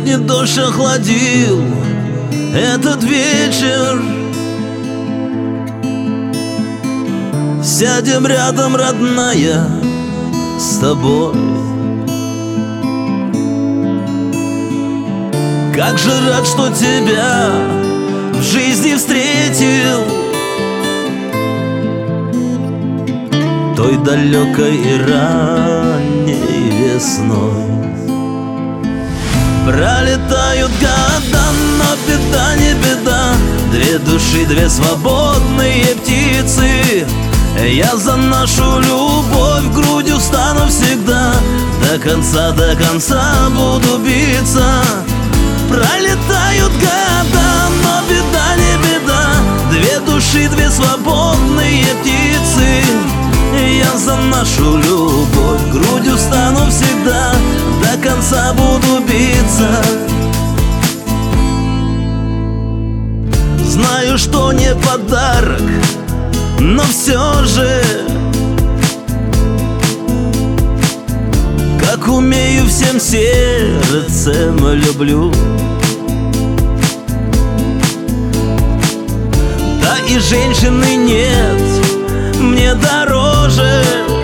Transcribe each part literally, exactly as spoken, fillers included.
летний дождь охладил этот вечер. Сядем рядом, родная, с тобой. Как же рад, что тебя в жизни встретил, той далекой и ранней весной. Пролетают года, но беда не беда. Две души, две свободные птицы. Я за нашу любовь грудью встану всегда. До конца, до конца буду биться. Пролетают года, но беда не беда. Две души, две свободные птицы. Я за нашу любовь грудью встану всегда. До конца буду биться. Знаю, что не подарок, но все же, как умею, всем сердцем люблю. Да и женщины нет мне дороже.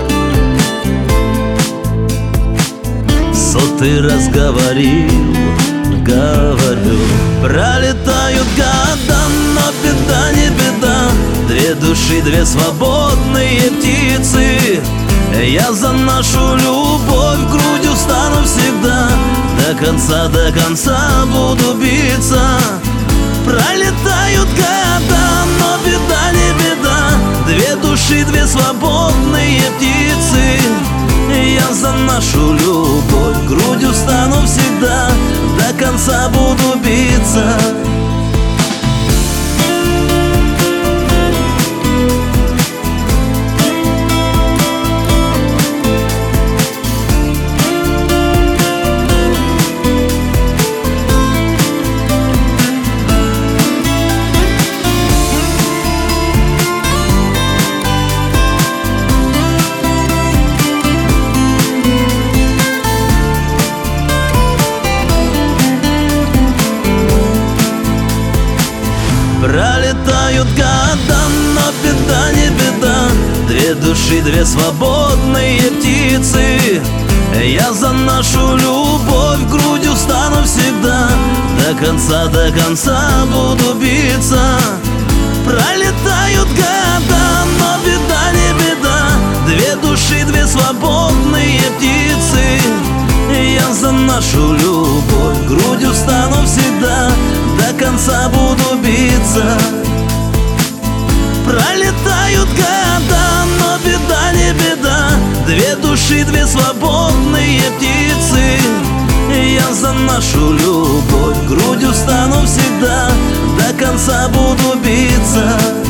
Сотый раз говорил, говорю. Пролетают года, но беда не беда. Две души, две свободные птицы. Я за нашу любовь грудью встану всегда. До конца, до конца буду биться. Пролетают года, но беда не беда. Две души, две свободные птицы. Я за нашу любовь грудью встану всегда. До конца буду биться. Пролетают года, но беда не беда. Две души, две свободные птицы. Я за нашу любовь грудью встану всегда. До конца, до конца буду биться. Пролетают года, но беда не беда. Две души, две свободные птицы. Я за нашу любовь грудью встану всегда. До конца буду биться. Пролетают года, но беда не беда. Две души, две свободные птицы. Я за нашу любовь грудью встану всегда. До конца буду биться.